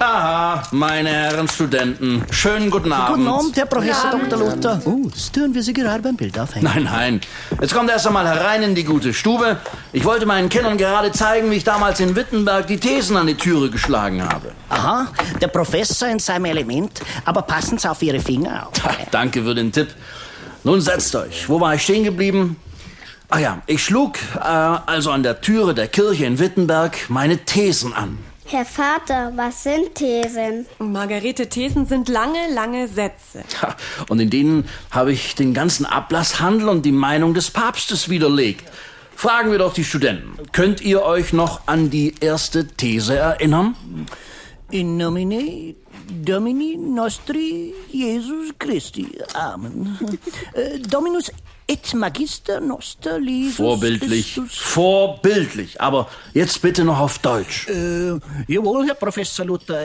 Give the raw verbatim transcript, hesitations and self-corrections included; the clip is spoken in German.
Aha, meine Herren Studenten, schönen guten Abend. Guten Abend, Herr Professor Doktor Luther. Oh, das tun wir Sie gerade beim Bild aufhängen. Nein, nein. Jetzt kommt erst einmal herein in die gute Stube. Ich wollte meinen Kindern gerade zeigen, wie ich damals in Wittenberg die Thesen an die Türe geschlagen habe. Aha, der Professor in seinem Element. Aber passen Sie auf Ihre Finger auf. Danke für den Tipp. Nun setzt euch. Wo war ich stehen geblieben? Ach ja, ich schlug äh, also an der Türe der Kirche in Wittenberg meine Thesen an. Herr Vater, was sind Thesen? Margarete, Thesen sind lange, lange Sätze. Ja, und in denen habe ich den ganzen Ablasshandel und die Meinung des Papstes widerlegt. Fragen wir doch die Studenten. Könnt ihr euch noch an die erste These erinnern? In nomine Domini nostri Jesus Christi. Amen. Äh, Dominus et Magister noster Jesus Vorbildlich, Christus. vorbildlich. Aber jetzt bitte noch auf Deutsch. Äh, jawohl, Herr Professor Luther.